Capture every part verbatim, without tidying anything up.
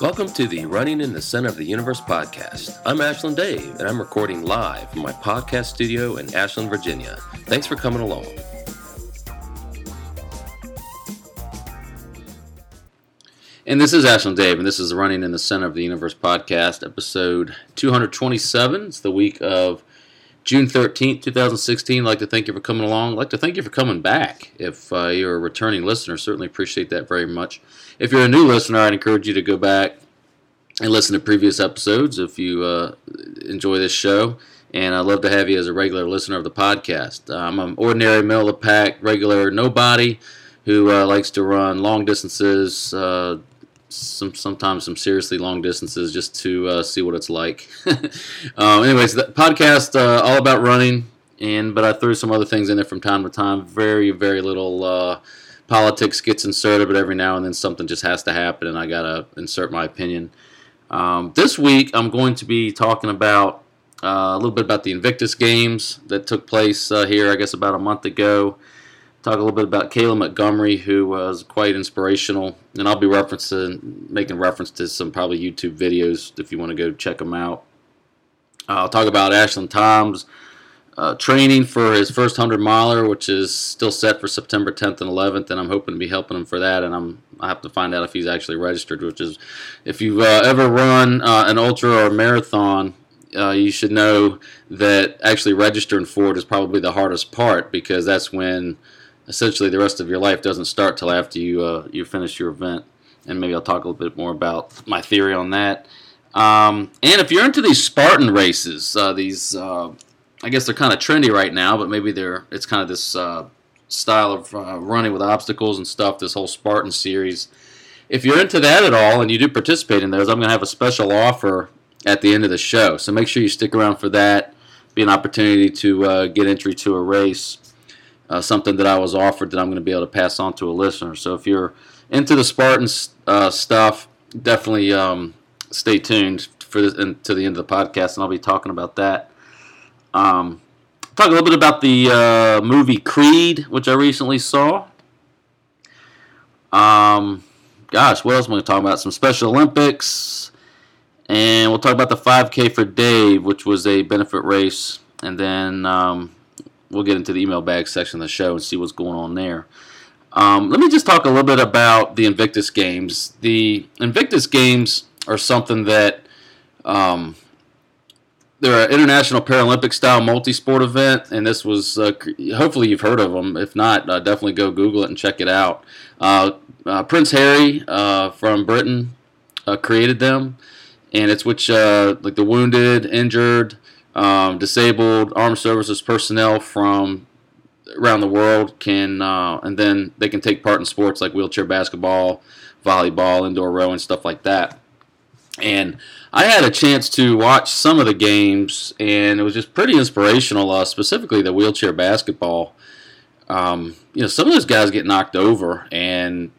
Welcome to the Running in the Center of the Universe podcast. I'm Ashland Dave, and I'm recording live from my podcast studio in Ashland, Virginia. Thanks for coming along. And this is Ashland Dave, and this is the Running in the Center of the Universe podcast, episode two twenty-seven. It's the week of June thirteenth, twenty sixteen. I'd like to thank you for coming along. I'd like to thank you for coming back. If uh, you're a returning listener, certainly appreciate that very much. If you're a new listener, I'd encourage you to go back and listen to previous episodes if you uh, enjoy this show. And I'd love to have you as a regular listener of the podcast. I'm an ordinary, middle-of-the-pack, regular nobody who uh, likes to run long distances, uh, some sometimes some seriously long distances, just to uh, see what it's like. um, anyways, the podcast uh, all about running, and but I threw some other things in there from time to time. Very, very little uh, politics gets inserted, but every now and then something just has to happen, and I gotta insert my opinion. Um, this week, I'm going to be talking about uh, a little bit about the Invictus Games that took place uh, here, I guess, about a month ago. Talk a little bit about Kayla Montgomery, who was quite inspirational, and I'll be referencing, making reference to some probably YouTube videos if you want to go check them out. Uh, I'll talk about Ashland Tom's uh, training for his first hundred miler, which is still set for September tenth and eleventh, and I'm hoping to be helping him for that. And I'm I have to find out if he's actually registered, which is, if you've uh, ever run uh, an ultra or a marathon, uh, you should know that actually registering for it is probably the hardest part, because that's when essentially the rest of your life doesn't start till after you uh, you finish your event. And maybe I'll talk a little bit more about my theory on that. Um, and if you're into these Spartan races, uh, these uh, I guess they're kind of trendy right now, but maybe they're it's kind of this uh, style of uh, running with obstacles and stuff, this whole Spartan series. If you're into that at all and you do participate in those, I'm going to have a special offer at the end of the show. So make sure you stick around for that. Be an opportunity to uh, get entry to a race. Uh, something that I was offered that I'm going to be able to pass on to a listener. So if you're into the Spartan uh, stuff, definitely um, stay tuned for this, and to the end of the podcast, and I'll be talking about that. Um, talk a little bit about the uh, movie Creed, which I recently saw. Um, gosh, what else am I going to talk about? Some Special Olympics, and we'll talk about the five K for Dave, which was a benefit race, and then Um, we'll get into the email bag section of the show and see what's going on there. Um, let me just talk a little bit about the Invictus Games. The Invictus Games are something that um, they're an international Paralympic style multi-sport event, and this was uh, hopefully you've heard of them. If not, uh, definitely go Google it and check it out. Uh, uh, Prince Harry uh, from Britain uh, created them, and it's which uh, like the wounded, injured, Um, disabled armed services personnel from around the world can, uh, and then they can take part in sports like wheelchair basketball, volleyball, indoor rowing, stuff like that. And I had a chance to watch some of the games, and it was just pretty inspirational, uh, specifically the wheelchair basketball. Um, you know, some of those guys get knocked over, and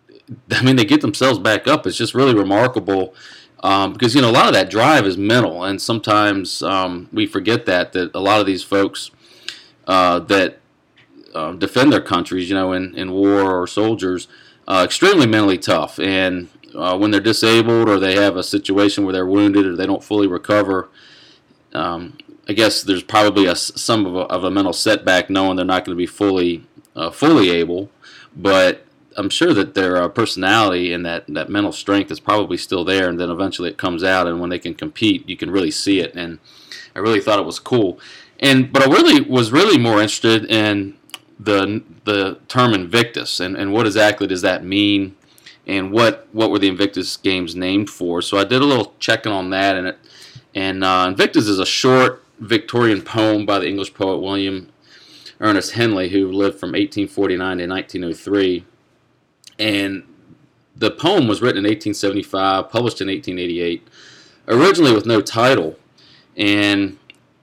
I mean, they get themselves back up. It's just really remarkable. Um, because, you know, a lot of that drive is mental, and sometimes um, we forget that, that a lot of these folks uh, that uh, defend their countries, you know, in, in war or soldiers, uh, extremely mentally tough. And uh, when they're disabled or they have a situation where they're wounded or they don't fully recover, um, I guess there's probably a, some of a, of a mental setback knowing they're not going to be fully uh, fully able, but I'm sure that their uh, personality and that, that mental strength is probably still there, and then eventually it comes out, and when they can compete, you can really see it, and I really thought it was cool. And but I really was really more interested in the the term Invictus, and, and what exactly does that mean, and what, what were the Invictus Games named for. So I did a little checking on that, and it and uh, Invictus is a short Victorian poem by the English poet William Ernest Henley, who lived from eighteen forty-nine to nineteen oh three. And the poem was written in eighteen seventy-five, published in eighteen eighty-eight, originally with no title. And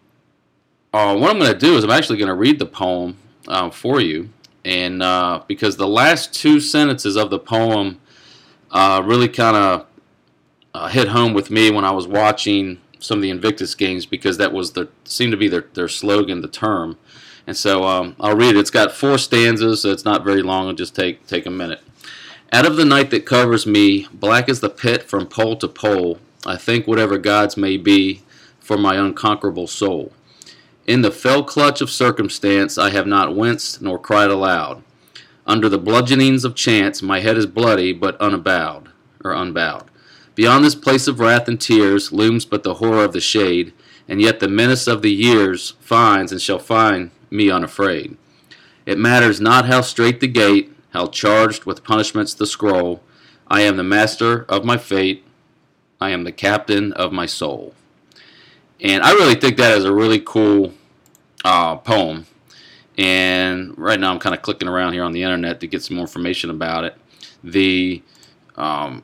uh, what I'm going to do is I'm actually going to read the poem uh, for you, and uh, because the last two sentences of the poem uh, really kind of uh, hit home with me when I was watching some of the Invictus Games, because that was the seemed to be their, their slogan, the term. And so um, I'll read it. It's got four stanzas, so it's not very long. It'll just take take a minute. Out of the night that covers me, black as the pit from pole to pole, I think whatever gods may be for my unconquerable soul. In the fell clutch of circumstance, I have not winced nor cried aloud. Under the bludgeonings of chance, my head is bloody but unabowed, or unbowed. Beyond this place of wrath and tears looms but the horror of the shade, and yet the menace of the years finds and shall find me unafraid. It matters not how straight the gate, how charged with punishments the scroll. I am the master of my fate. I am the captain of my soul. And I really think that is a really cool uh, poem. And right now I'm kind of clicking around here on the internet to get some more information about it. The um,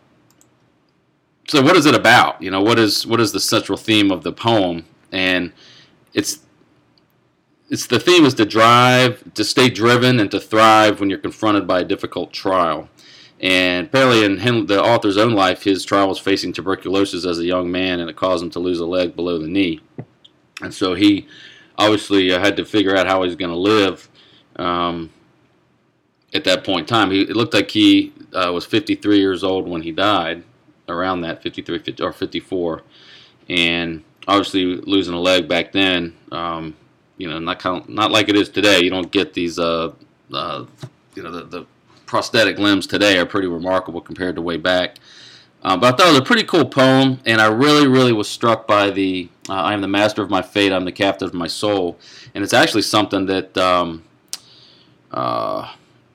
so what is it about? You know, what is what is the central theme of the poem? And it's it's the theme is to drive, to stay driven, and to thrive when you're confronted by a difficult trial. And apparently in him, the author's own life, his trial was facing tuberculosis as a young man, and it caused him to lose a leg below the knee. And so he obviously uh, had to figure out how he was going to live um, at that point in time. He, it looked like he uh, was fifty-three years old when he died, around that, fifty-three fifty, or fifty-four. And obviously losing a leg back then, um, you know, not kind of, not like it is today. You don't get these, uh, uh, you know, the, the prosthetic limbs today are pretty remarkable compared to way back. Uh, but I thought it was a pretty cool poem, and I really, really was struck by the uh, I am the master of my fate, I'm the captain of my soul. And it's actually something that, um, uh,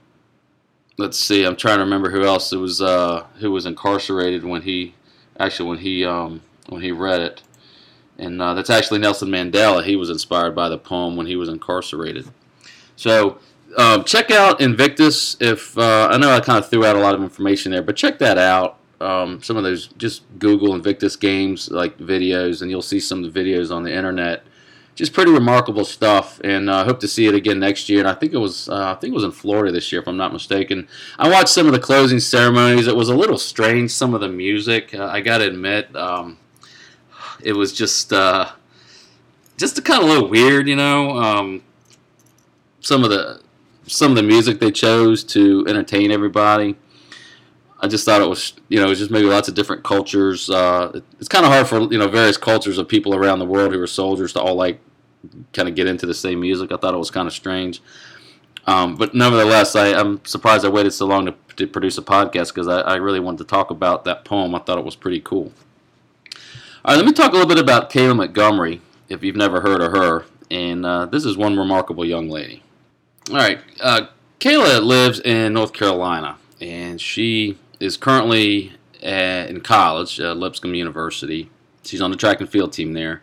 let's see, I'm trying to remember who else it was, uh, who was incarcerated when he, actually when he, um, when he read it. And uh, that's actually Nelson Mandela. He was inspired by the poem when he was incarcerated. So um, check out Invictus. If uh, I know I kind of threw out a lot of information there, but check that out. Um, some of those, just Google Invictus Games like videos, and you'll see some of the videos on the internet. Just pretty remarkable stuff, and I uh, hope to see it again next year. And I think it was, uh, I think it was in Florida this year, if I'm not mistaken. I watched some of the closing ceremonies. It was a little strange. Some of the music, uh, I got to admit. Um, It was just, uh, just kind of a little weird, you know. Um, some of the, some of the music they chose to entertain everybody. I just thought it was, you know, it was just maybe lots of different cultures. Uh, it, it's kind of hard for, you know, various cultures of people around the world who are soldiers to all like kind of get into the same music. I thought it was kind of strange. Um, but nevertheless, I, I'm surprised I waited so long to, to produce a podcast because I, I really wanted to talk about that poem. I thought it was pretty cool. All right, let me talk a little bit about Kayla Montgomery, if you've never heard of her. And uh, this is one remarkable young lady. All right, uh, Kayla lives in North Carolina, and she is currently uh, in college at Lipscomb University. She's on the track and field team there.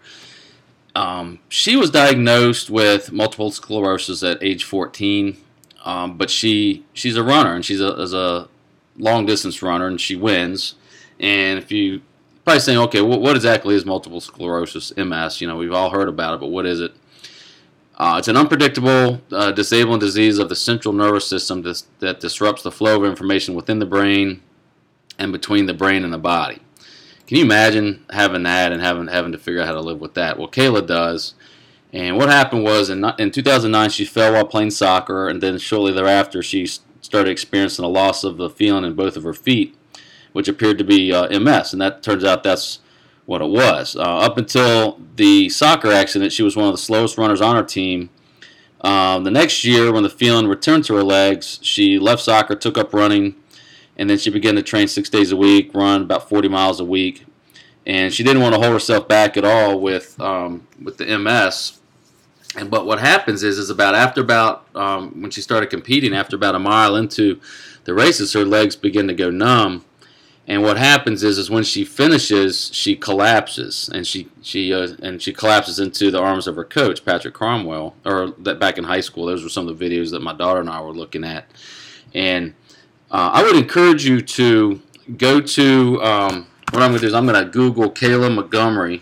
Um, she was diagnosed with multiple sclerosis at age fourteen, um, but she she's a runner, and she's a, is a long-distance runner, and she wins. And if you probably saying, okay, what, what exactly is multiple sclerosis, M S? You know, we've all heard about it, but what is it? Uh, it's an unpredictable, uh, disabling disease of the central nervous system dis- that disrupts the flow of information within the brain and between the brain and the body. Can you imagine having that and having having to figure out how to live with that? Well, Kayla does. And what happened was in, in two thousand nine, she fell while playing soccer, and then shortly thereafter, she started experiencing a loss of the feeling in both of her feet, which appeared to be uh, M S, and that turns out that's what it was. Uh, up until the soccer accident, she was one of the slowest runners on her team. Um, the next year, when the feeling returned to her legs, she left soccer, took up running, and then she began to train six days a week, run about forty miles a week. And she didn't want to hold herself back at all with um, with the M S. And but what happens is, is about after about um, when she started competing, after about a mile into the races, her legs begin to go numb. And what happens is, is when she finishes, she collapses, and she she uh, and she collapses into the arms of her coach, Patrick Cromwell, or that back in high school. Those were some of the videos that my daughter and I were looking at. And uh, I would encourage you to go to um, what I'm going to do is I'm going to Google Kayla Montgomery,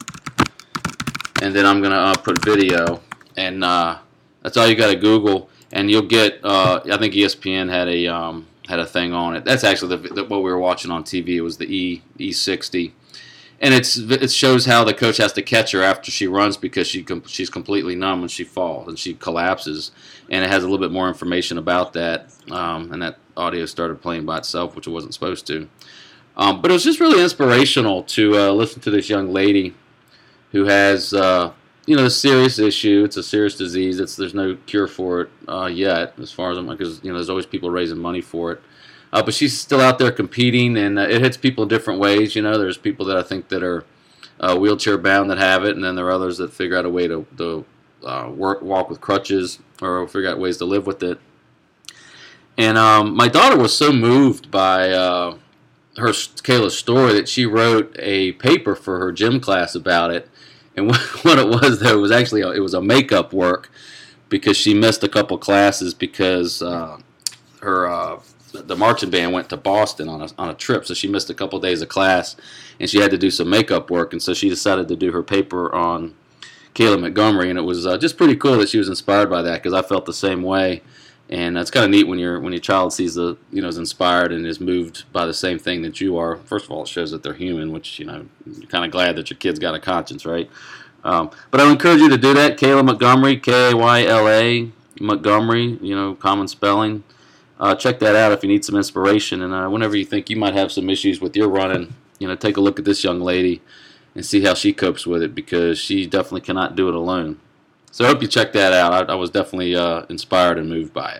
and then I'm going to uh, put video, and uh, that's all you got to Google, and you'll get. Uh, I think E S P N had a. Um, had a thing on it. That's actually the, the, what we were watching on T V. It was the E E sixty, and it's it shows how the coach has to catch her after she runs because she she's completely numb when she falls and she collapses. And it has a little bit more information about that, um, and that audio started playing by itself, which it wasn't supposed to. Um, but it was just really inspirational to uh, listen to this young lady who has, uh, you know, a serious issue. It's a serious disease. It's there's no cure for it uh, yet, as far as I'm, because you know there's always people raising money for it. Uh, but she's still out there competing, and uh, it hits people in different ways. You know, there's people that I think that are uh, wheelchair bound that have it, and then there are others that figure out a way to, to uh, work, walk with crutches, or figure out ways to live with it. And um, my daughter was so moved by uh, her Kayla's story that she wrote a paper for her gym class about it. And what it was, there was actually a, it was a makeup work because she missed a couple classes because uh, her uh, the marching band went to Boston on a on a trip, so she missed a couple days of class, and she had to do some makeup work, and so she decided to do her paper on Kayla Montgomery, and it was uh, just pretty cool that she was inspired by that because I felt the same way, and it's kind of neat when your when your child sees the you know is inspired and is moved by the same thing that you are. First of all, it shows that they're human, which you know you're kind of glad that your kid's got a conscience, right? Um, but I would encourage you to do that. Kayla Montgomery, K A Y L A Montgomery, you know, common spelling. Uh, check that out if you need some inspiration. And uh, whenever you think you might have some issues with your running, you know, take a look at this young lady and see how she copes with it because she definitely cannot do it alone. So I hope you check that out. I, I was definitely uh, inspired and moved by it.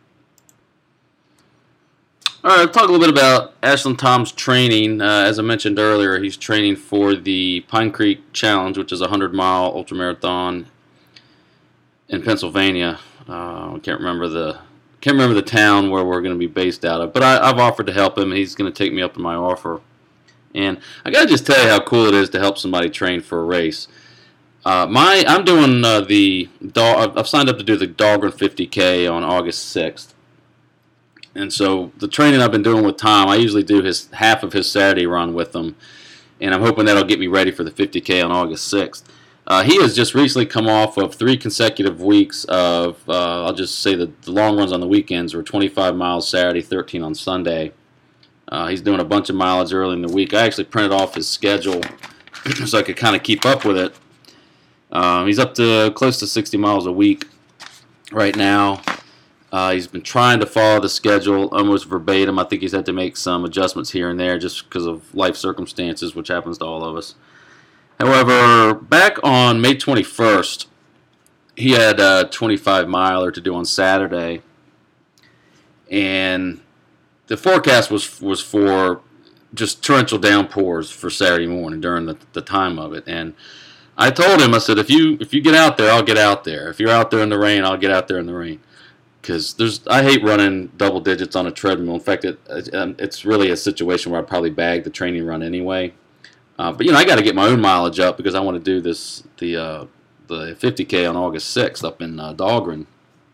All right, I'll talk a little bit about Ashland Tom's training. Uh, as I mentioned earlier, he's training for the Pine Creek Challenge, which is a hundred mile ultramarathon in Pennsylvania. Uh, I can't remember the can't remember the town where we're going to be based out of, but I, I've offered to help him. He's going to take me up on my offer. And I got to just tell you how cool it is to help somebody train for a race. Uh, my I'm doing uh, the I've signed up to do the Dahlgren fifty K on August sixth. And so the training I've been doing with Tom, I usually do his half of his Saturday run with him, and I'm hoping that'll get me ready for the fifty K on August sixth. Uh, he has just recently come off of three consecutive weeks of, uh, I'll just say that the long runs on the weekends were twenty-five miles Saturday, thirteen on Sunday. Uh, he's doing a bunch of mileage early in the week. I actually printed off his schedule so I could kind of keep up with it. Um, he's up to close to sixty miles a week right now. Uh, he's been trying to follow the schedule almost verbatim. I think he's had to make some adjustments here and there just because of life circumstances, which happens to all of us. However, back on May twenty-first, he had a twenty-five miler to do on Saturday, and the forecast was was for just torrential downpours for Saturday morning during the, the time of it. And I told him, I said, if you if you get out there, I'll get out there. If you're out there in the rain, I'll get out there in the rain. Because there's, I hate running double digits on a treadmill. In fact, it, it's really a situation where I'd probably bag the training run anyway. Uh, but you know, I got to get my own mileage up because I want to do this the uh, the fifty K on August sixth up in uh, Dahlgren.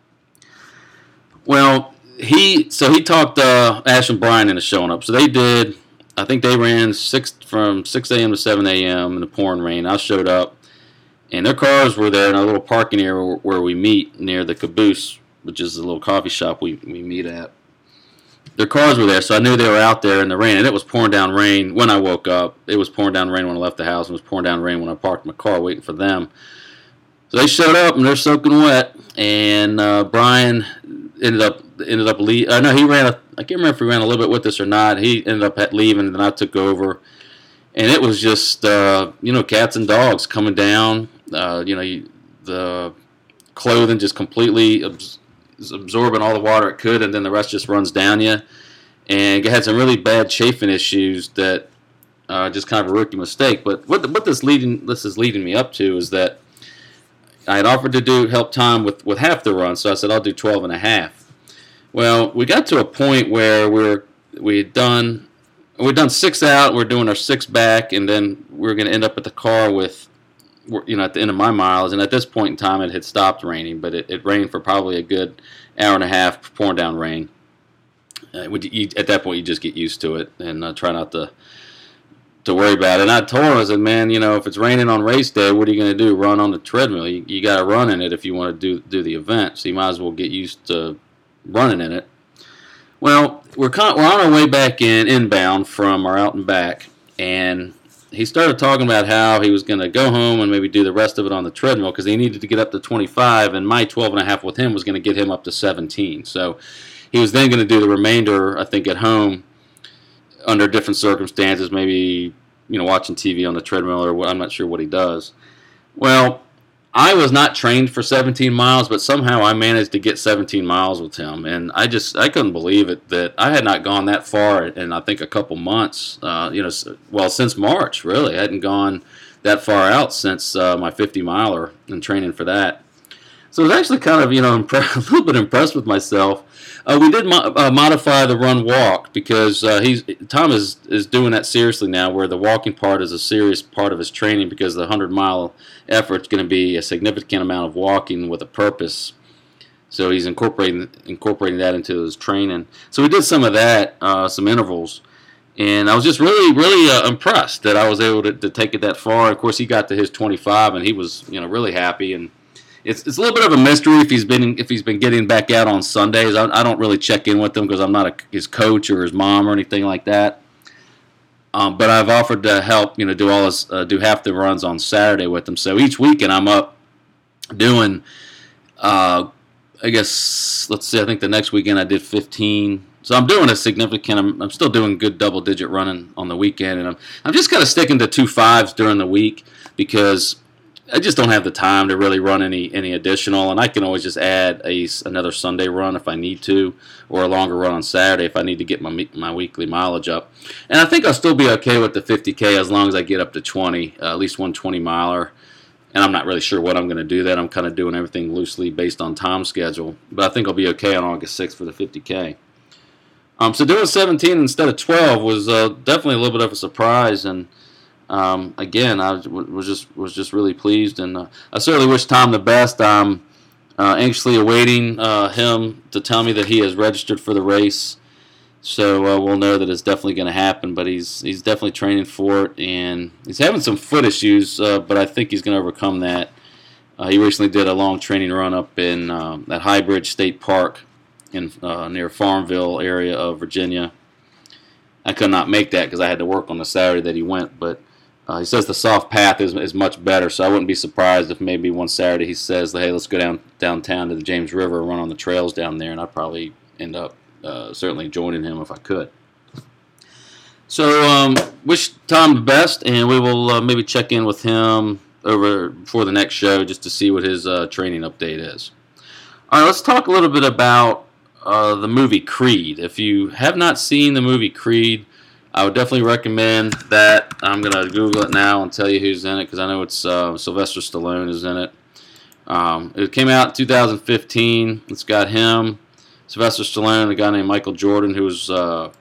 Well, he so he talked uh, Ash and Brian into showing up. So they did. I think they ran six from six a.m. to seven a.m. in the pouring rain. I showed up, and their cars were there in a little parking area where we meet near the Caboose, which is a little coffee shop we, we meet at. Their cars were there, so I knew they were out there in the rain, and it was pouring down rain when I woke up. It was pouring down rain when I left the house, and it was pouring down rain when I parked my car waiting for them. So they showed up, and they're soaking wet, and uh, Brian ended up ended up leaving. Uh, no, he ran, a, I can't remember if he ran a little bit with us or not. He ended up leaving, and then I took over. And it was just, uh, you know, cats and dogs coming down. Uh, you know, you, the clothing just completely abs- absorbing all the water it could, and then the rest just runs down you. And it had some really bad chafing issues that uh, just kind of a rookie mistake. But what the, what this leading this is leading me up to is that I had offered to do help Tom with, with half the run, so I said I'll do twelve and a half. Well, we got to a point where we're we had done we'd done six out, we're doing our six back, and then we we're going to end up at the car with, you know, at the end of my miles. And at this point in time, it had stopped raining, but it, it rained for probably a good hour and a half, pouring down rain. Uh, you, at that point, you just get used to it and uh, try not to to worry about it. And I told him, I said, man, you know, if it's raining on race day, what are you going to do? Run on the treadmill? You, you got to run in it if you want to do do the event. So you might as well get used to running in it. Well, we're con- we're on our way back in inbound from our out and back, and he started talking about how he was going to go home and maybe do the rest of it on the treadmill because he needed to get up to twenty-five, and my twelve and a half with him was going to get him up to seventeen. So he was then going to do the remainder, I think, at home under different circumstances, maybe, you know, watching T V on the treadmill or what, I'm not sure what he does. Well, I was not trained for seventeen miles, but somehow I managed to get seventeen miles with him, and I just I couldn't believe it that I had not gone that far in I think a couple months. Uh, you know, well since March really, I hadn't gone that far out since uh, my fifty miler and training for that. So I was actually kind of you know impressed, a little bit impressed with myself. Uh, we did mo- uh, modify the run walk because uh, he's Tom is is doing that seriously now, where the walking part is a serious part of his training because the hundred mile effort is going to be a significant amount of walking with a purpose. So he's incorporating incorporating that into his training. So we did some of that, uh, some intervals, and I was just really really uh, impressed that I was able to, to take it that far. Of course, he got to his twenty-five, and he was you know really happy. And It's it's a little bit of a mystery if he's been if he's been getting back out on Sundays. I, I don't really check in with him because I'm not a, his coach or his mom or anything like that. Um, but I've offered to help, you know, do all his uh, do half the runs on Saturday with him. So each weekend I'm up doing, uh, I guess let's see, I think the next weekend I did fifteen. So I'm doing a significant. I'm, I'm still doing good double digit running on the weekend, and I'm I'm just kind of sticking to two fives during the week because I just don't have the time to really run any any additional, and I can always just add a another Sunday run if I need to, or a longer run on Saturday if I need to get my my weekly mileage up. And I think I'll still be okay with the fifty K as long as I get up to twenty, uh, at least one twenty miler. And I'm not really sure what I'm going to do that. I'm kind of doing everything loosely based on Tom's schedule, but I think I'll be okay on August sixth for the fifty K. Um, so doing seventeen instead of twelve was uh, definitely a little bit of a surprise, and Um, again, I was just was just really pleased, and uh, I certainly wish Tom the best. I'm uh, anxiously awaiting uh, him to tell me that he has registered for the race, so uh, we'll know that it's definitely going to happen. But he's he's definitely training for it, and he's having some foot issues, uh, but I think he's going to overcome that. Uh, he recently did a long training run up in um, at High Bridge State Park in uh, near Farmville area of Virginia. I could not make that because I had to work on the Saturday that he went, but Uh, he says the soft path is is much better, so I wouldn't be surprised if maybe one Saturday he says, hey, let's go down downtown to the James River and run on the trails down there, and I'd probably end up uh, certainly joining him if I could. So um, wish Tom the best, and we will uh, maybe check in with him over before the next show just to see what his uh, training update is. All right, let's talk a little bit about uh, the movie Creed. If you have not seen the movie Creed, I would definitely recommend that. I'm going to Google it now and tell you who's in it because I know it's uh, Sylvester Stallone is in it. Um, it came out in two thousand fifteen. It's got him, Sylvester Stallone, a guy named Michael Jordan, who was uh,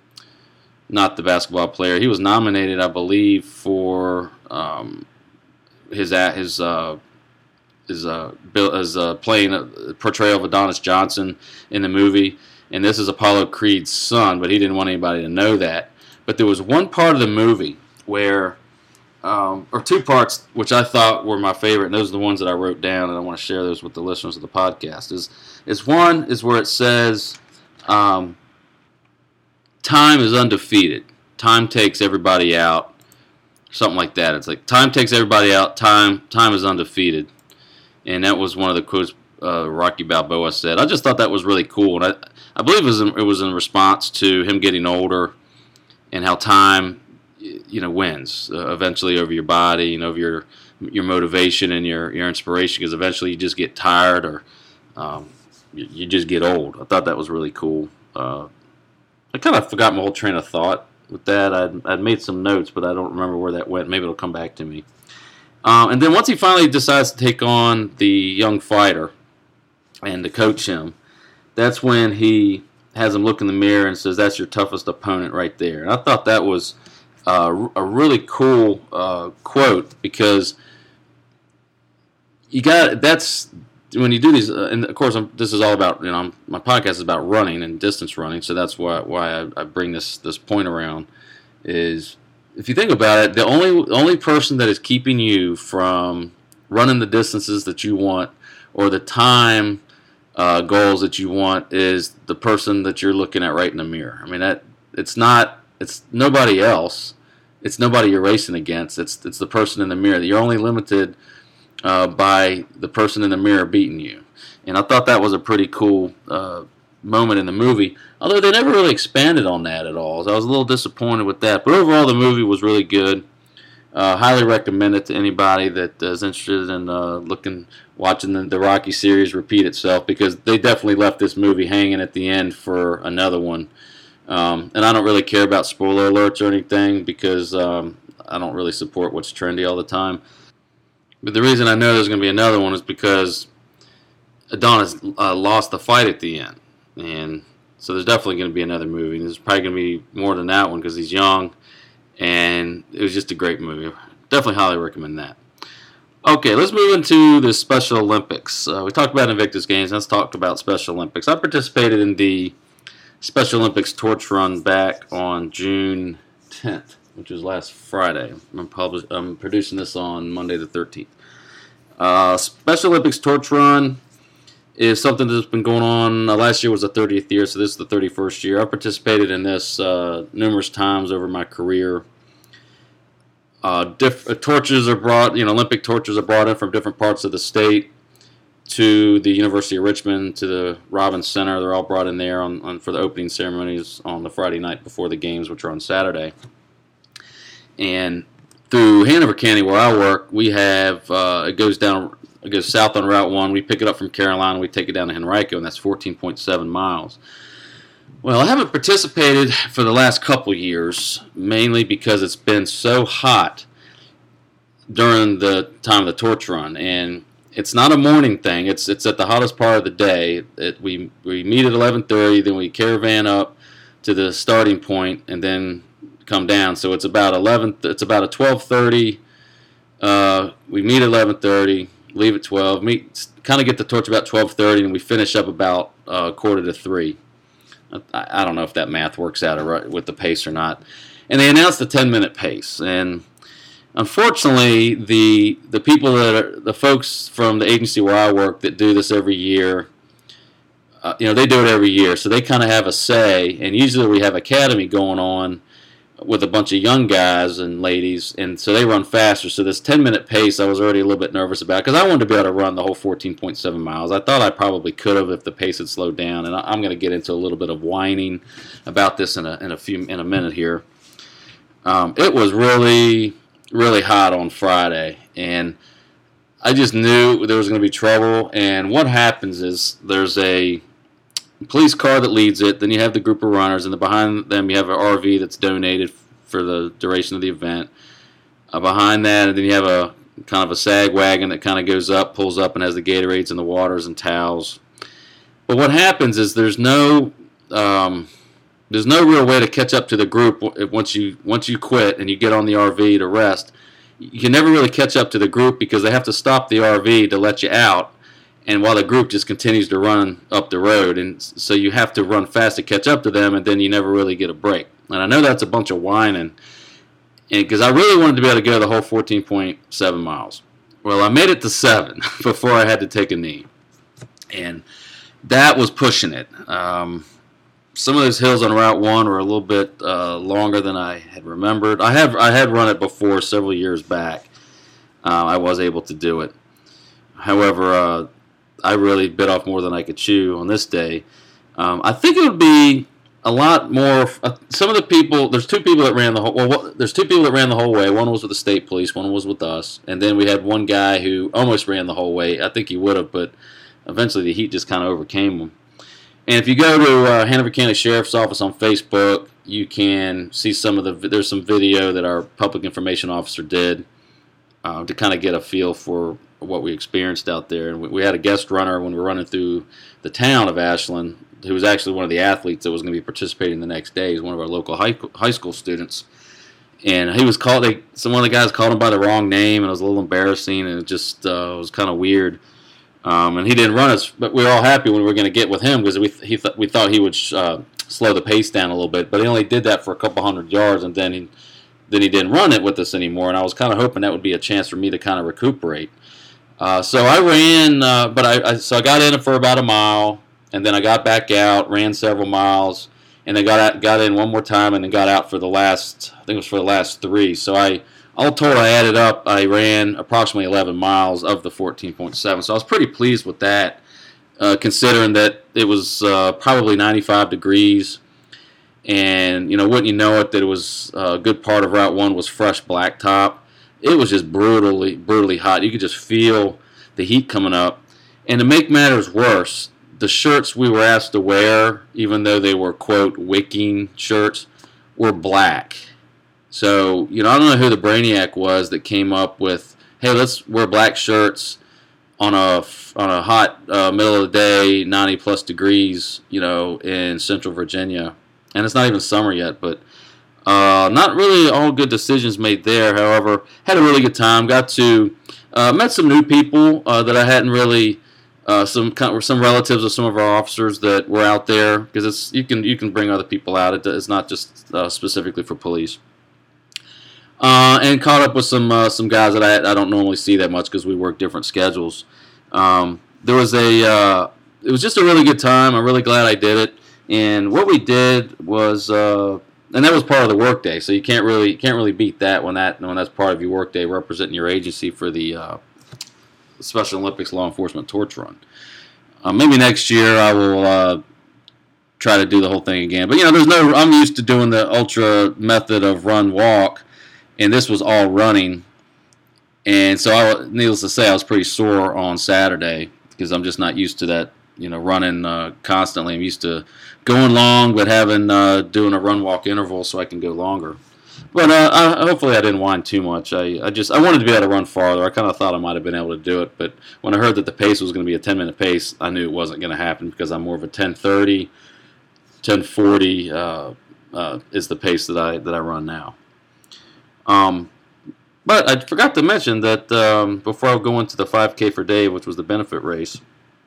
not the basketball player. He was nominated, I believe, for um, his his uh, his uh, his uh, playing a portrayal of Adonis Johnson in the movie. And this is Apollo Creed's son, but he didn't want anybody to know that. But there was one part of the movie where, um, or two parts, which I thought were my favorite, and those are the ones that I wrote down, and I want to share those with the listeners of the podcast. Is is one is where it says, um, "Time is undefeated. Time takes everybody out." Something like that. It's like time takes everybody out. Time time is undefeated, and that was one of the quotes uh, Rocky Balboa said. I just thought that was really cool, and I I believe it was in, it was in response to him getting older. And how time, you know, wins uh, eventually over your body and over your your motivation and your, your inspiration. Because eventually you just get tired or um, you, you just get old. I thought that was really cool. Uh, I kind of forgot my whole train of thought with that. I'd, I'd made some notes, but I don't remember where that went. Maybe it'll come back to me. Um, and then once he finally decides to take on the young fighter and to coach him, that's when he has him look in the mirror and says, that's your toughest opponent right there. And I thought that was uh, a really cool uh, quote because you got that's when you do these, uh, and of course I'm, this is all about, you know, I'm, my podcast is about running and distance running, so that's why why I, I bring this this point around is if you think about it, the only only person that is keeping you from running the distances that you want or the time Uh, goals that you want is the person that you're looking at right in the mirror. I mean, that it's not, it's nobody else. It's nobody you're racing against. It's it's the person in the mirror. You're only limited uh, by the person in the mirror beating you. And I thought that was a pretty cool uh, moment in the movie. Although they never really expanded on that at all, so I was a little disappointed with that. But overall, the movie was really good. Uh, highly recommend it to anybody that is interested in uh, looking, watching the, the Rocky series repeat itself, because they definitely left this movie hanging at the end for another one. Um, and I don't really care about spoiler alerts or anything, because um, I don't really support what's trendy all the time. But the reason I know there's going to be another one is because Adonis uh, lost the fight at the end, and so there's definitely going to be another movie. There's probably going to be more than that one because he's young. And it was just a great movie. Definitely highly recommend that. Okay, let's move into the Special Olympics. Uh, we talked about Invictus Games. Let's talk about Special Olympics. I participated in the Special Olympics torch run back on June tenth, which was last Friday. I'm, publish- I'm producing this on Monday the thirteenth. Uh, Special Olympics torch run is something that's been going on. Uh, last year was the thirtieth year, so this is the thirty-first year. I participated in this uh, numerous times over my career. Uh, diff- uh, torches are brought, you know, Olympic torches are brought in from different parts of the state to the University of Richmond, to the Robins Center. They're all brought in there on, on for the opening ceremonies on the Friday night before the games, which are on Saturday. And through Hanover County, where I work, we have, uh, it goes down, it goes south on Route one. We pick it up from Carolina, we take it down to Henrico, and that's fourteen point seven miles. Well, I haven't participated for the last couple years, mainly because it's been so hot during the time of the torch run. And it's not a morning thing. It's it's at the hottest part of the day. It, we, we meet at eleven thirty, then we caravan up to the starting point, and then come down. So it's about eleven. It's about a twelve thirty. Uh, we meet at eleven thirty. Leave at twelve. Meet, kind of get the torch about twelve thirty, and we finish up about uh, quarter to three. I, I don't know if that math works out right with the pace or not. And they announced the ten-minute pace. And unfortunately, the the people that are the folks from the agency where I work that do this every year, uh, you know, they do it every year, so they kind of have a say. And usually we have academy going on with a bunch of young guys and ladies, and so they run faster. So this ten-minute pace I was already a little bit nervous about, because I wanted to be able to run the whole fourteen point seven miles. I thought I probably could have if the pace had slowed down, and I'm going to get into a little bit of whining about this in a in a few in a minute here. Um, it was really, really hot on Friday, and I just knew there was going to be trouble. And what happens is there's a police car that leads it, then you have the group of runners, and the, behind them you have an R V that's donated for the duration of the event. Uh, behind that, and then you have a kind of a sag wagon that kind of goes up, pulls up, and has the Gatorades and the waters and towels. But what happens is there's no um, there's no real way to catch up to the group once you once you quit and you get on the R V to rest. You can never really catch up to the group because they have to stop the R V to let you out. And while the group just continues to run up the road, and so you have to run fast to catch up to them, and then you never really get a break. And I know that's a bunch of whining, because I really wanted to be able to go the whole fourteen point seven miles. Well, I made it to seven before I had to take a knee, and that was pushing it. Um, some of those hills on Route One were a little bit uh, longer than I had remembered. I have I had run it before several years back. Uh, I was able to do it. However, uh, I really bit off more than I could chew on this day. Um, I think it would be a lot more. Uh, some of the people, there's two people that ran the whole. Well, what, there's two people that ran the whole way. One was with the state police. One was with us. And then we had one guy who almost ran the whole way. I think he would have, but eventually the heat just kind of overcame him. And if you go to uh, Hanover County Sheriff's Office on Facebook, you can see some of the. There's some video that our public information officer did uh, to kind of get a feel for what we experienced out there. And we had a guest runner when we were running through the town of Ashland, who was actually one of the athletes that was going to be participating the next day. He's one of our local high, high school students. And he was called, they, some one of the guys called him by the wrong name, and it was a little embarrassing, and it just uh, was kind of weird. Um, and he didn't run us, but we were all happy when we were going to get with him, because we he th- we thought he would uh, slow the pace down a little bit. But he only did that for a couple hundred yards, and then he, then he didn't run it with us anymore. And I was kind of hoping that would be a chance for me to kind of recuperate. Uh, so I ran, uh, but I, I so I got in for about a mile, and then I got back out, ran several miles, and then got out, got in one more time, and then got out for the last, I think it was for the last three. So I, all told, I added up, I ran approximately eleven miles of the fourteen point seven. So I was pretty pleased with that. uh, considering that it was uh, probably ninety-five degrees. And, you know, wouldn't you know it, that it was uh, a good part of Route one was fresh blacktop. It was just brutally, brutally hot. You could just feel the heat coming up. And to make matters worse, the shirts we were asked to wear, even though they were, quote, wicking shirts, were black. So, you know, I don't know who the brainiac was that came up with, hey, let's wear black shirts on a, on a hot uh, middle of the day, ninety plus degrees, you know, in Central Virginia. And it's not even summer yet, but uh, not really all good decisions made there. However, had a really good time. Got to uh, met some new people uh, that I hadn't really uh, some some relatives of some of our officers that were out there, because it's you can you can bring other people out. It, it's not just uh, specifically for police. Uh, and caught up with some uh, some guys that I I don't normally see that much because we work different schedules. Um, there was a uh, it was just a really good time. I'm really glad I did it. And what we did was, uh, and that was part of the workday, so you can't really can't really beat that when that when that's part of your workday, representing your agency for the uh, Special Olympics Law Enforcement Torch Run. Uh, maybe next year I will uh, try to do the whole thing again. But you know, there's no. I'm used to doing the ultra method of run walk, and this was all running. And so, I, needless to say, I was pretty sore on Saturday because I'm just not used to that. You know, running uh, constantly. I'm used to going long, but having uh, doing a run walk interval so I can go longer. But uh, I, hopefully I didn't whine too much. I, I just I wanted to be able to run farther. I kind of thought I might have been able to do it, but when I heard that the pace was going to be a ten minute pace, I knew it wasn't going to happen because I'm more of a ten thirty, ten forty uh, uh, is the pace that I that I run now. Um, but I forgot to mention that um, before I go into the five K for Dave, which was the benefit race.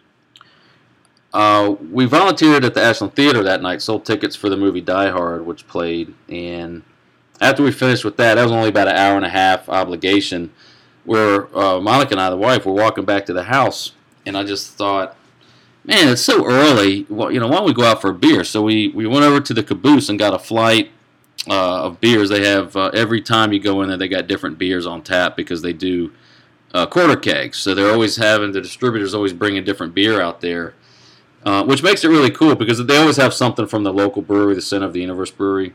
Uh, we volunteered at the Ashland Theater that night, sold tickets for the movie Die Hard, which played, and after we finished with that, that was only about an hour and a half obligation, where uh, Monica and I, the wife, were walking back to the house, and I just thought, man, it's so early, well, you know, why don't we go out for a beer? So we, we went over to the Caboose and got a flight uh, of beers. They have, uh, every time you go in there, they got different beers on tap because they do uh, quarter kegs, so they're always having, the distributors always bringing different beer out there. Uh, which makes it really cool because they always have something from the local brewery, the Center of the Universe Brewery.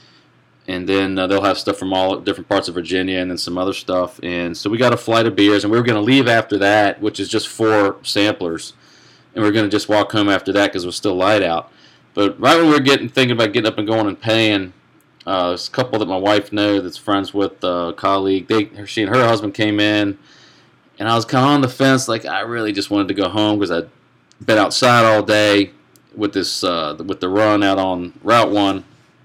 And then uh, they'll have stuff from all different parts of Virginia and then some other stuff. And so we got a flight of beers, and we were going to leave after that, which is just four samplers. And we we're going to just walk home after that because it was still light out. But right when we were getting thinking about getting up and going and paying, uh, there's a couple that my wife knows that's friends with uh, a colleague. They, she and her husband came in, and I was kind of on the fence. Like, I really just wanted to go home because I'd been outside all day with this uh, with the run out on Route one,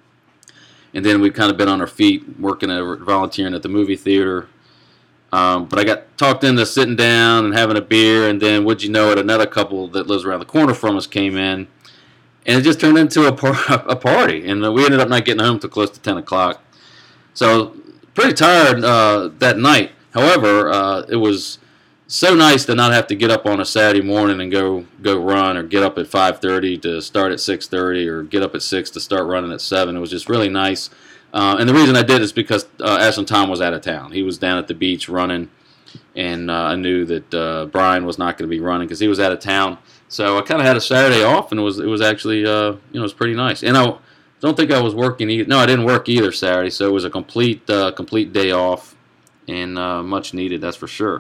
and then we've kind of been on our feet working at volunteering at the movie theater. Um, but I got talked into sitting down and having a beer, and then would you know it, another couple that lives around the corner from us came in, and it just turned into a, par- a party, and we ended up not getting home until close to ten o'clock. So pretty tired uh, that night. However, uh, it was so nice to not have to get up on a Saturday morning and go go run, or get up at five thirty to start at six thirty, or get up at six to start running at seven. It was just really nice. Uh, and the reason I did is because uh, Ashland Tom was out of town. He was down at the beach running, and uh, I knew that uh, Brian was not going to be running because he was out of town. So I kind of had a Saturday off, and it was it was actually uh, you know it was pretty nice. And I don't think I was working either. No, I didn't work either Saturday, so it was a complete uh, complete day off, and uh, much needed, that's for sure.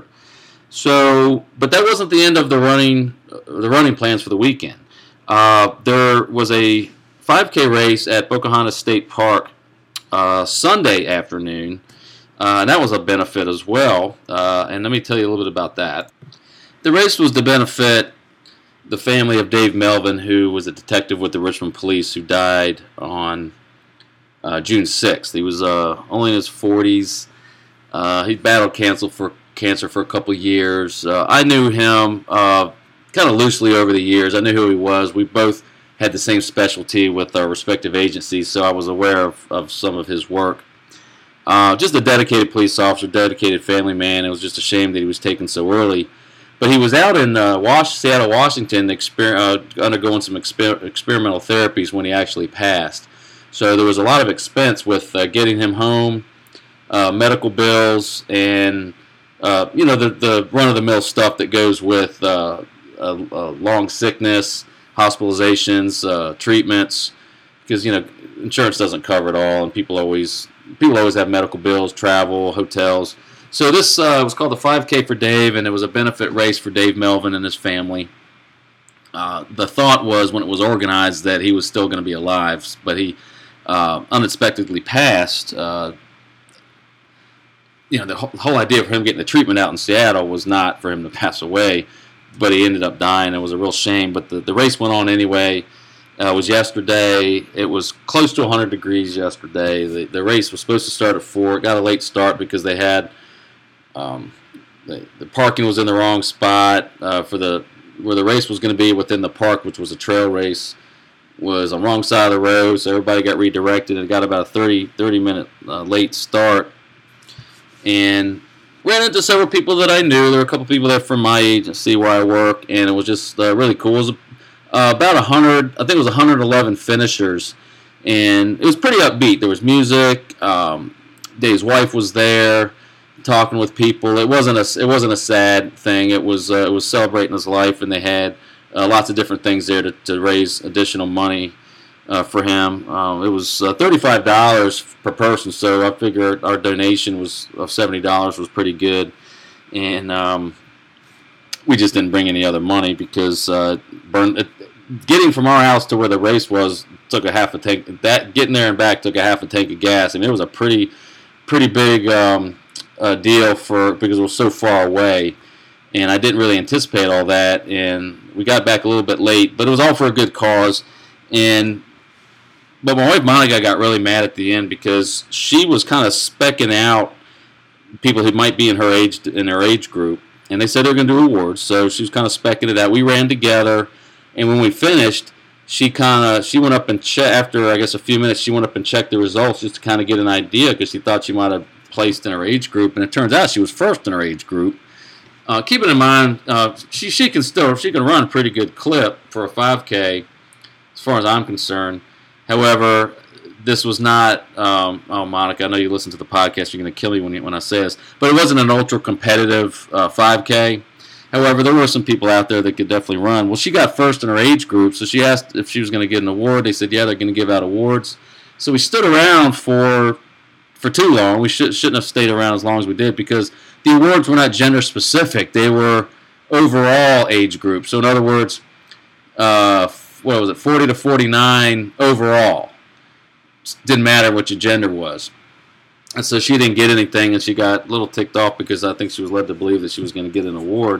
So, but that wasn't the end of the running uh, the running plans for the weekend. Uh, there was a five K race at Pocahontas State Park uh, Sunday afternoon, uh, and that was a benefit as well. Uh, and let me tell you a little bit about that. The race was to benefit the family of Dave Melvin, who was a detective with the Richmond Police, who died on uh, June sixth. He was uh, only in his forties. Uh, he battled cancer for cancer for a couple years. Uh, I knew him uh, kind of loosely over the years. I knew who he was. We both had the same specialty with our respective agencies, so I was aware of, of some of his work. Uh, just a dedicated police officer, dedicated family man. It was just a shame that he was taken so early. But he was out in uh, Was- Seattle, Washington, exper- uh, undergoing some exper- experimental therapies when he actually passed. So there was a lot of expense with uh, getting him home, uh, medical bills, and Uh, you know, the, the run-of-the-mill stuff that goes with uh, a, a long sickness, hospitalizations, uh, treatments, because you know insurance doesn't cover it all, and people always people always have medical bills, travel, hotels. So this uh, was called the five K for Dave, and it was a benefit race for Dave Melvin and his family. Uh, the thought was when it was organized that he was still going to be alive, but he uh, unexpectedly passed. Uh, you know, the whole idea of him getting the treatment out in Seattle was not for him to pass away, but he ended up dying. It was a real shame, but the, the race went on anyway. Uh, it was yesterday. It was close to one hundred degrees yesterday. The, the race was supposed to start at four. It got a late start because they had um, the, the parking was in the wrong spot uh, for the where the race was going to be within the park, which was a trail race, was on the wrong side of the road, so everybody got redirected. It got about a thirty, thirty minute uh, late start. And ran into several people that I knew. There were a couple people there from my agency where I work, and it was just uh, really cool. It was uh, about one hundred, I think it was one hundred eleven finishers, and it was pretty upbeat. There was music. Um, Dave's wife was there, talking with people. It wasn't a it wasn't a sad thing. It was uh, it was celebrating his life, and they had uh, lots of different things there to, to raise additional money uh, for him. Um, it was uh, thirty-five dollars per person, so I figured our donation was of seventy dollars was pretty good, and um, we just didn't bring any other money because uh, burn, it, getting from our house to where the race was took a half a tank. That getting there and back took a half a tank of gas. I mean, it was a pretty pretty big um, uh, deal for because it was so far away, and I didn't really anticipate all that. And we got back a little bit late, but it was all for a good cause. And but my wife Monica got really mad at the end because she was kind of specking out people who might be in her age in her age group, and they said they were going to do awards. So she was kind of specking it out. We ran together, and when we finished, she kind of she went up and checked after I guess a few minutes. She went up and checked the results just to kind of get an idea because she thought she might have placed in her age group, and it turns out she was first in her age group. Uh, keeping in mind, uh, she she can still she can run a pretty good clip for a five K, as far as I'm concerned. However, this was not. Um, oh, Monica, I know you listen to the podcast. You're going to kill me when you, when I say this, but it wasn't an ultra competitive uh, five K. However, there were some people out there that could definitely run. Well, she got first in her age group, so she asked if she was going to get an award. They said, yeah, they're going to give out awards. So we stood around for for too long. We should, shouldn't have stayed around as long as we did because the awards were not gender specific. They were overall age group. So in other words, uh, what was it, forty to forty-nine overall. Didn't matter what your gender was. And so she didn't get anything, and she got a little ticked off because I think she was led to believe that she was going to get an award.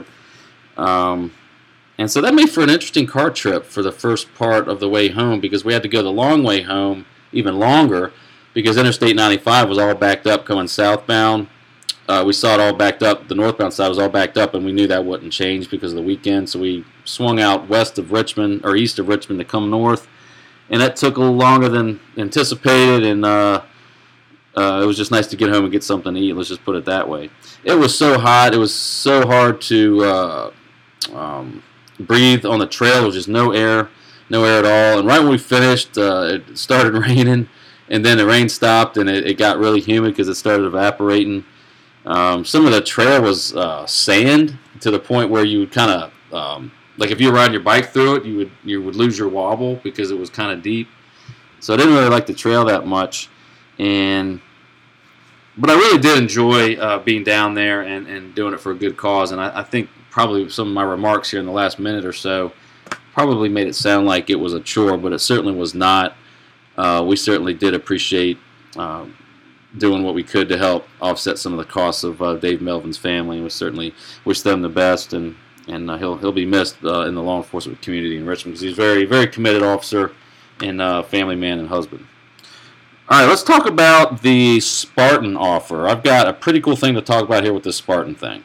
Um, and so that made for an interesting car trip for the first part of the way home because we had to go the long way home, even longer, because Interstate ninety-five was all backed up coming southbound. Uh, we saw it all backed up. The northbound side was all backed up, and we knew that wouldn't change because of the weekend. So we swung out west of Richmond, or east of Richmond to come north. And that took a little longer than anticipated, and uh, uh, it was just nice to get home and get something to eat. Let's just put it that way. It was so hot. It was so hard to uh, um, breathe on the trail. There was just no air, no air at all. And right when we finished, uh, it started raining, and then the rain stopped, and it, it got really humid because it started evaporating. Um, some of the trail was uh, sand to the point where you would kind of, um, like if you ride your bike through it, you would you would lose your wobble because it was kind of deep. So I didn't really like the trail that much, and but I really did enjoy uh, being down there and, and doing it for a good cause. And I, I think probably some of my remarks here in the last minute or so probably made it sound like it was a chore, but it certainly was not. Uh, we certainly did appreciate uh, doing what we could to help offset some of the costs of uh, Dave Melvin's family, and we certainly wish them the best. And and uh, he'll he'll be missed uh, in the law enforcement community in Richmond because he's a very very committed officer and uh, family man and husband. All right, let's talk about the Spartan offer. I've got a pretty cool thing to talk about here with this Spartan thing.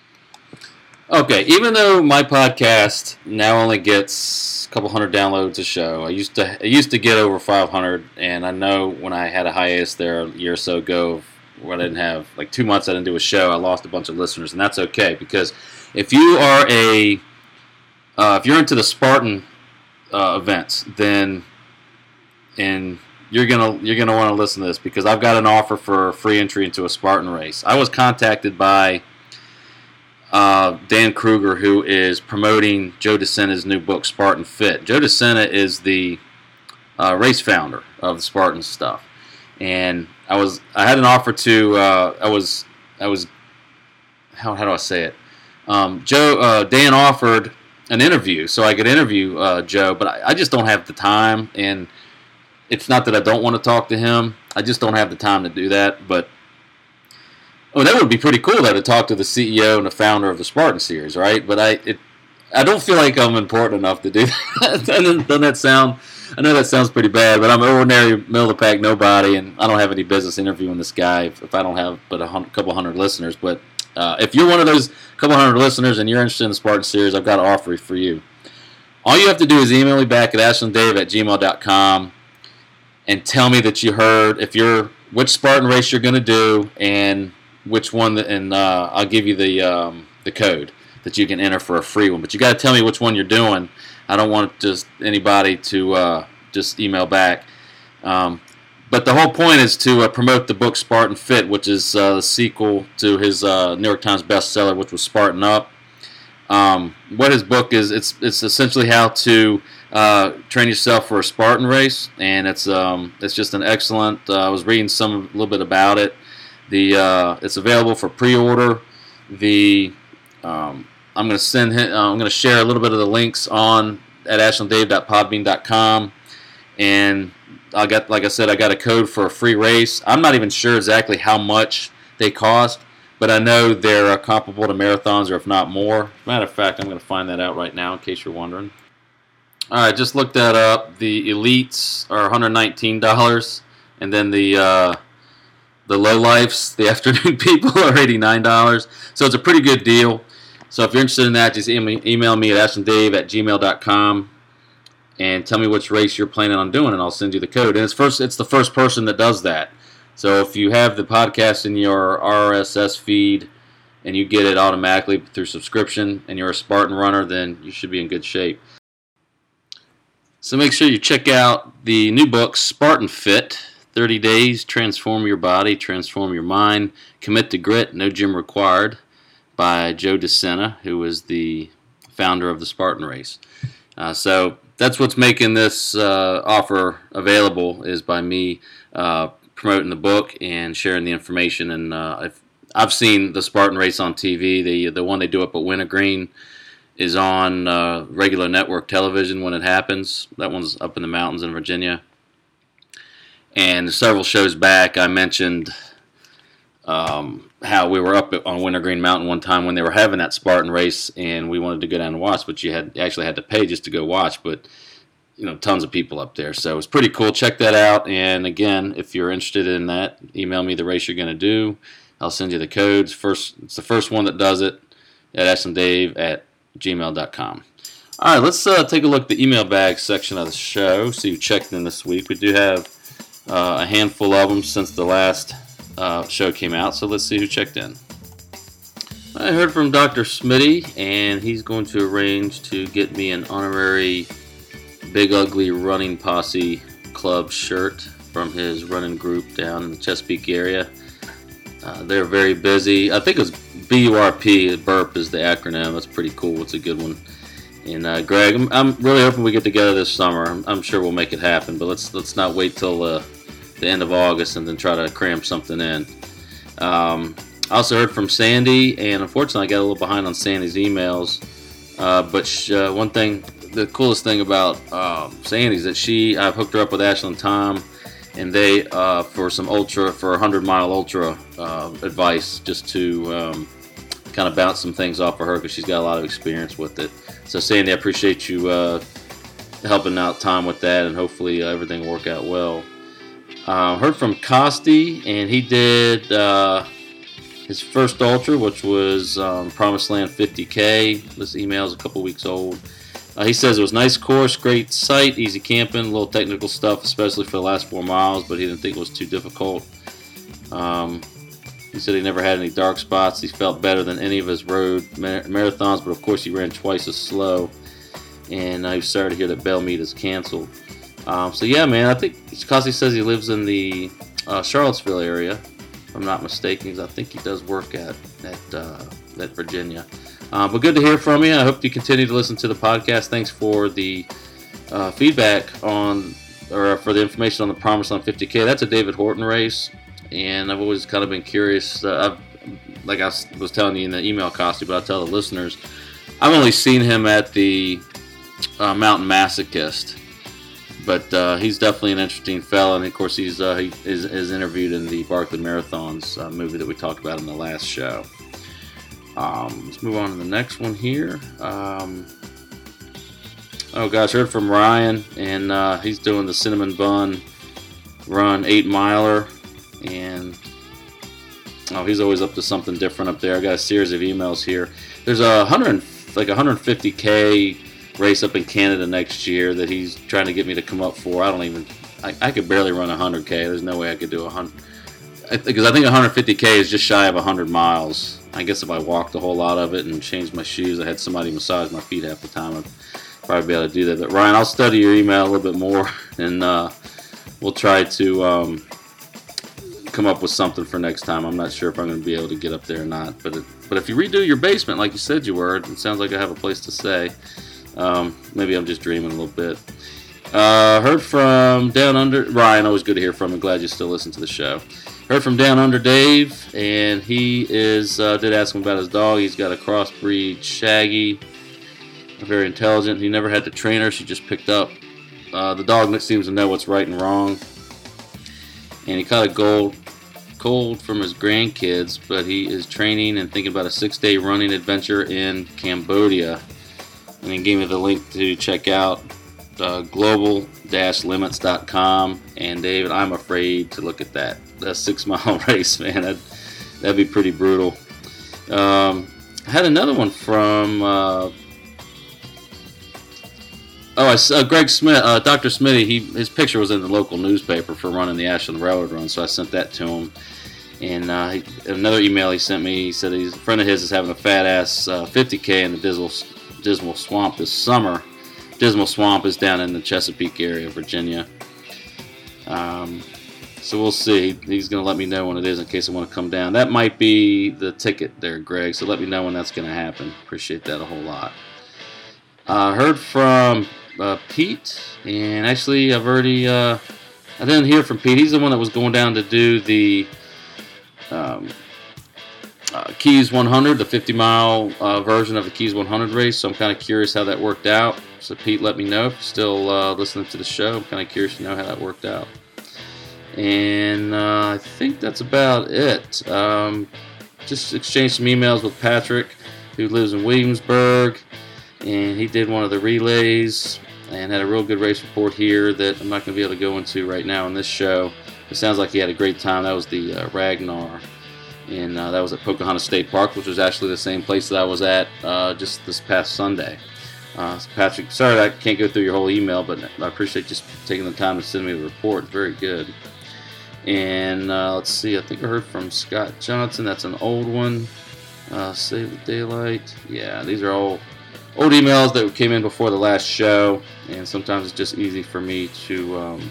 Okay, even though my podcast now only gets a couple hundred downloads a show, I used to I used to get over five hundred, and I know when I had a hiatus there a year or so ago where I didn't have, like two months I didn't do a show, I lost a bunch of listeners, and that's okay, because if you are a, uh, if you're into the Spartan uh, events, then, and you're gonna you're gonna want to listen to this, because I've got an offer for free entry into a Spartan race. I was contacted by uh, Dan Kruger, who is promoting Joe DeSena's new book, Spartan Fit. Joe DeSena is the uh, race founder of the Spartan stuff, and I was I had an offer to uh, I was I was how how do I say it? Um, Joe uh, Dan offered an interview so I could interview uh, Joe, but I, I just don't have the time, and it's not that I don't want to talk to him. I just don't have the time to do that. But oh, that would be pretty cool though, to talk to the C E O and the founder of the Spartan series, right? But I it I don't feel like I'm important enough to do that. doesn't, doesn't that sound? I know that sounds pretty bad, but I'm an ordinary middle of the pack nobody, and I don't have any business interviewing this guy if, if I don't have but a hundred, couple hundred listeners. But uh, if you're one of those couple hundred listeners and you're interested in the Spartan series, I've got an offer for you. All you have to do is email me back at ashlanddave at gmail dot com and tell me that you heard if you're which Spartan race you're going to do and which one, that, and uh, I'll give you the um, the code that you can enter for a free one. But you got to tell me which one you're doing. I don't want just anybody to uh, just email back. Um, but the whole point is to uh, promote the book Spartan Fit, which is uh, the sequel to his uh, New York Times bestseller, which was Spartan Up. Um, what his book is, it's it's essentially how to uh, train yourself for a Spartan race, and it's um, it's just an excellent. Uh, I was reading some a little bit about it. The uh, it's available for pre-order. The um, I'm going to send him, uh, I'm going to share a little bit of the links on at ashlanddave dot podbean dot com, and I got, like I said, I got a code for a free race. I'm not even sure exactly how much they cost, but I know they're uh, comparable to marathons, or if not more. Matter of fact, I'm going to find that out right now in case you're wondering. All right, just looked that up. The elites are one hundred nineteen dollars, and then the uh, the lowlifes, the afternoon people, are eighty-nine dollars. So it's a pretty good deal. So if you're interested in that, just email me at ashlanddave at gmail dot com and tell me which race you're planning on doing, and I'll send you the code. And it's first, it's the first person that does that. So if you have the podcast in your R S S feed and you get it automatically through subscription and you're a Spartan runner, then you should be in good shape. So make sure you check out the new book, Spartan Fit. thirty days, transform your body, transform your mind, commit to grit, no gym required, by Joe DeSena, who is the founder of the Spartan race. Uh, so that's what's making this uh, offer available, is by me uh, promoting the book and sharing the information. And uh, I've, I've seen the Spartan race on T V. The the one they do up at Wintergreen is on uh, regular network television when it happens. That one's up in the mountains in Virginia. And several shows back, I mentioned um, how we were up on Wintergreen Mountain one time when they were having that Spartan race, and we wanted to go down and watch, but you had actually had to pay just to go watch. But you know, tons of people up there, so it was pretty cool. Check that out. And again, if you're interested in that, email me the race you're going to do. I'll send you the codes. First, it's the first one that does it at ashlanddave at gmail dot com. All right, let's uh, take a look at the email bag section of the show. See who checked in this week. We do have uh, a handful of them since the last uh, show came out, so let's see who checked in. I heard from Doctor Smitty, and he's going to arrange to get me an honorary Big Ugly Running Posse Club shirt from his running group down in the Chesapeake area. Uh, they're very busy. I think it's B U R P, burp is the acronym. That's pretty cool. It's a good one. And uh, Greg, I'm, I'm really hoping we get together this summer. I'm, I'm sure we'll make it happen, but let's let's not wait till uh, the end of August and then try to cram something in. Um, I also heard from Sandy, and unfortunately I got a little behind on Sandy's emails. Uh, but sh- uh, one thing, the coolest thing about uh, Sandy is that she, I've hooked her up with Ashland Tom, and they, uh, for some ultra, for a hundred mile ultra uh, advice, just to um, kind of bounce some things off of her, because she's got a lot of experience with it. So Sandy, I appreciate you uh, helping out Tom with that, and hopefully uh, everything will work out well. Uh, heard from Costi, and he did uh, his first ultra, which was um, Promised Land fifty K. This email is a couple weeks old. Uh, he says it was a nice course, great site, easy camping, a little technical stuff, especially for the last four miles, but he didn't think it was too difficult. Um, he said he never had any dark spots. He felt better than any of his road mar- marathons, but of course he ran twice as slow. And I started to hear that Bellmead is canceled. Um, so yeah, man, I think Costi says he lives in the uh, Charlottesville area, if I'm not mistaken, because I think he does work at at, uh, at Virginia. Uh, but good to hear from you. I hope you continue to listen to the podcast. Thanks for the uh, feedback on, or for the information on the Promised fifty K. That's a David Horton race, and I've always kind of been curious. Uh, I've, like I was telling you in the email costume, but I'll tell the listeners, I've only seen him at the uh, Mountain Masochist. But uh, he's definitely an interesting fella, and of course he's uh, he is, is interviewed in the Barkley Marathons uh, movie that we talked about in the last show. Um, let's move on to the next one here. Um, oh gosh, heard from Ryan, and uh, he's doing the Cinnamon Bun Run eight miler, and oh, he's always up to something different up there. I got a series of emails here. There's a hundred like one hundred fifty K race up in Canada next year that he's trying to get me to come up for. I don't even, I, I could barely run one hundred K. There's no way I could do one hundred. Because I think one hundred fifty K is just shy of one hundred miles. I guess if I walked a whole lot of it and changed my shoes, I had somebody massage my feet half the time, I'd probably be able to do that. But Ryan, I'll study your email a little bit more, and uh, we'll try to um, come up with something for next time. I'm not sure if I'm going to be able to get up there or not. But it, but if you redo your basement like you said you were, it sounds like I have a place to stay. Um, maybe I'm just dreaming a little bit. Uh, heard from Down Under. Ryan, always good to hear from. I'm glad you still listen to the show. Heard from Down Under Dave, and he is uh, did ask him about his dog. He's got a crossbreed Shaggy, very intelligent. He never had to train her. She just picked up. Uh, the dog seems to know what's right and wrong, and he caught a gold cold from his grandkids, but he is training and thinking about a six-day running adventure in Cambodia. And he gave me the link to check out uh, global dash limits dot com. And David, I'm afraid to look at that. That six-mile race, man. That'd, that'd be pretty brutal. Um, I had another one from uh, oh, I, uh, Greg Smith, uh, Doctor Smitty. He his picture was in the local newspaper for running the Ashland Railroad Run, so I sent that to him. And uh, he, another email he sent me, he said he's, a friend of his is having a fat-ass uh, fifty K in the Dismal Dismal Swamp this summer. Dismal Swamp is down in the Chesapeake area of Virginia. Um, so we'll see. He's going to let me know when it is in case I want to come down. That might be the ticket there, Greg, so let me know when that's going to happen. Appreciate that a whole lot. I uh, heard from uh, Pete, and actually I've already, uh, I didn't hear from Pete. He's the one that was going down to do the um, Uh, Keys one hundred, the fifty mile uh, version of the Keys one hundred race, so I'm kind of curious how that worked out. So Pete, let me know if you're still uh, listening to the show. I'm kind of curious to know how that worked out. And uh, I think that's about it. Um, just exchanged some emails with Patrick, who lives in Williamsburg, and he did one of the relays and had a real good race report here that I'm not going to be able to go into right now in this show. It sounds like he had a great time. That was the uh, Ragnar. And uh, that was at Pocahontas State Park, which was actually the same place that I was at uh, just this past Sunday. Uh, so Patrick, sorry I can't go through your whole email, but I appreciate just taking the time to send me the report. It's very good. And uh, let's see, I think I heard from Scott Johnson. That's an old one. Uh, Save the Daylight. Yeah, these are all old emails that came in before the last show, and sometimes it's just easy for me to... Um,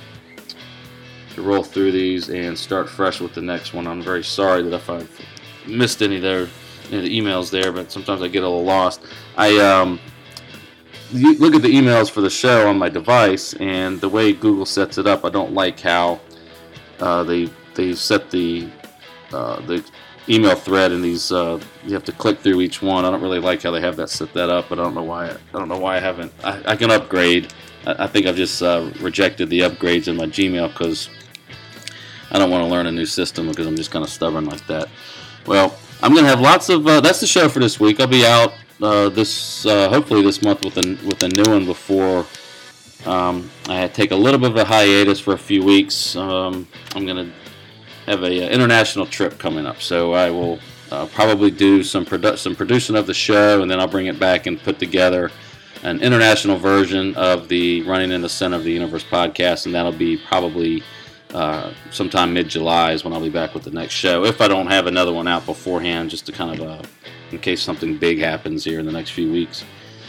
to roll through these and start fresh with the next one. I'm very sorry that if I've missed any there, any of the emails there, but sometimes I get a little lost. I um, look at the emails for the show on my device, and the way Google sets it up, I don't like how uh, they they set the uh, the email thread in these. Uh, you have to click through each one. I don't really like how they have that set that up, but I don't know why. I, I don't know why I haven't. I, I can upgrade. I, I think I've just uh, rejected the upgrades in my Gmail because I don't want to learn a new system because I'm just kind of stubborn like that. Well, I'm going to have lots of, uh, that's the show for this week. I'll be out uh, this, uh, hopefully this month with a, with a new one before um, I take a little bit of a hiatus for a few weeks. Um, I'm going to have an international trip coming up, so I will uh, probably do some, produ- some producing of the show, and then I'll bring it back and put together an international version of the Running in the Center of the Universe podcast, and that'll be probably Uh, sometime mid-July is when I'll be back with the next show, if I don't have another one out beforehand, just to kind of, uh, in case something big happens here in the next few weeks.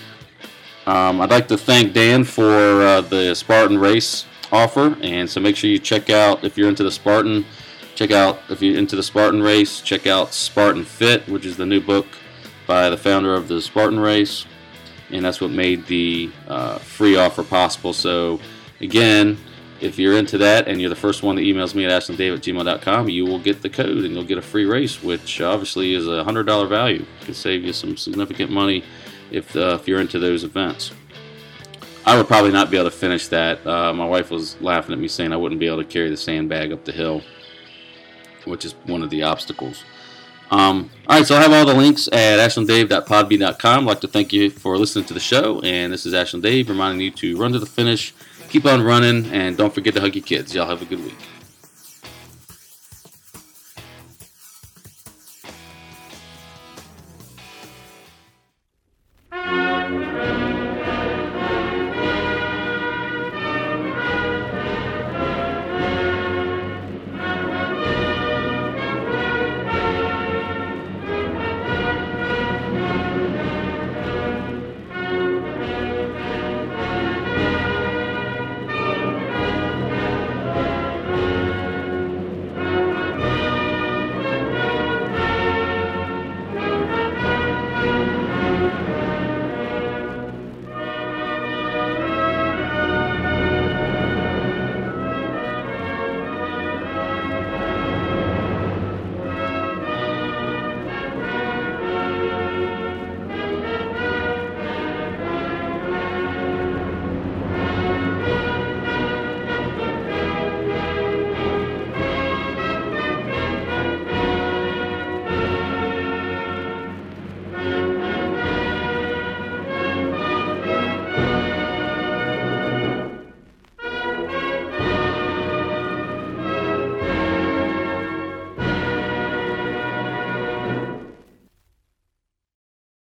Um, I'd like to thank Dan for uh, the Spartan race offer, and so make sure you check out, if you're into the Spartan check out, if you're into the Spartan race, check out Spartan Fit, which is the new book by the founder of the Spartan race. And that's what made the uh, free offer possible. So, again, if you're into that and you're the first one that emails me at ashley dave at gmail dot com, you will get the code and you'll get a free race, which obviously is a one hundred dollars value. It could save you some significant money if, uh, if you're into those events. I would probably not be able to finish that. Uh, my wife was laughing at me saying I wouldn't be able to carry the sandbag up the hill, which is one of the obstacles. Um, all right, so I have all the links at ashley dave dot podbean dot com. I'd like to thank you for listening to the show, and this is Ashley Dave reminding you to run to the finish, keep on running, and don't forget to hug your kids. Y'all have a good week.